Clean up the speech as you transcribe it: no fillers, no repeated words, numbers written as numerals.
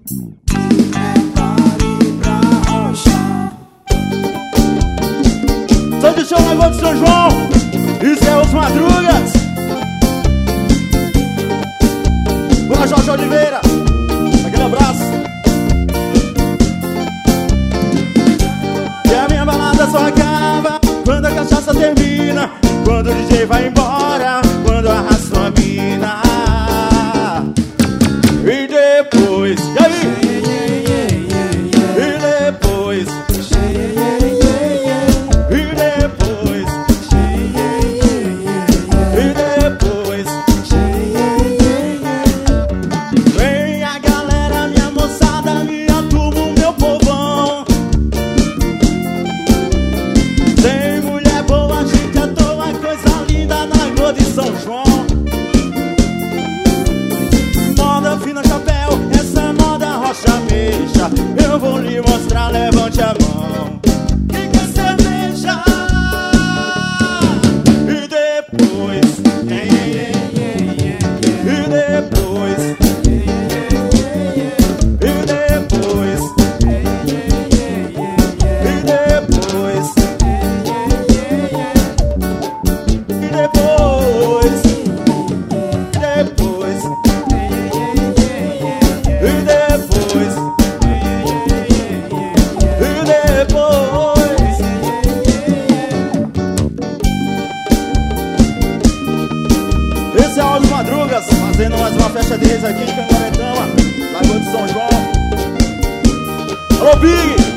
Santo Chão, Lagoa de São João. Isso é os Madrugas. Boa, Jorge Oliveira. Aquele abraço. E a minha balada só acaba quando a cachaça termina, quando o DJ vai embora, quando arrasta uma mina. E depois, e aí? E depois, e depois, e depois, vem a galera, minha moçada, minha turma, o meu povão. Tem mulher boa, gente à toa, coisa linda na Lagoa de São João. Moda fina, chapéu, essa moda rocha mexa. Eu vou lhe mostrar, levante a mão. Quem quer cerveja? E depois, e depois, e depois, e depois, e depois, depois, e depois, e depois. Esse é o Os Madrugas, fazendo mais uma festa deles aqui em Cangaretama, Lagoa de São João. Alô, Big!